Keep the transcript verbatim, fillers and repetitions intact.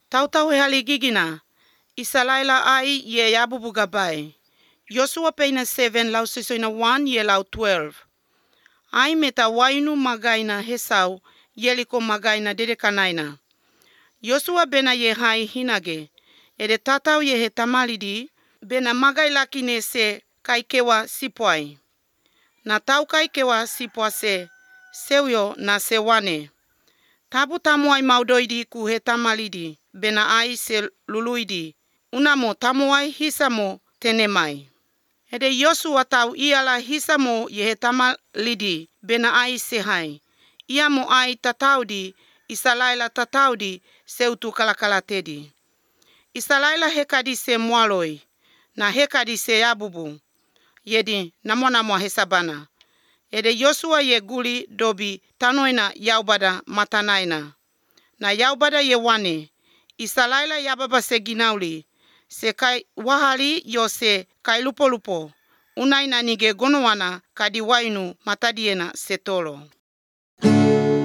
Tautau he haligigina. Isalaila ai ye yabubu gabai. Yosua peina seven lau sisoina one ye lau twelve. Ai meta wainu magaina hesau yeliko magaina dedekanaina. Yosua bena ye hai hinage. Ede tatau ye he tamalidi bena magai lakine se kaikewa sipoai. Na tau kaikewa sipoa se seuyo na sewane. Tabu tamuai maudoidi ku he tamalidi bena ai se luluidi. Unamo tamuai hisamo tenemai. Ede Yosua tau iala hisamo ye he tamalidi bena ai se hai. Iamo ai tataudi Isalaila tataudi seutu kalakala tedi. Isalaila hekadi se mualoi na hekadi se yabubu. Yedi namo namo hesabana. Ede Yosua ye guli dobi tanoina yaubada matanaina. Na yaubada ye wane. Isalaila yababa se ginauli. Se kai wahali yo se kai lupo lupo. Unaina nige gonowana kadi wainu matadiena setolo.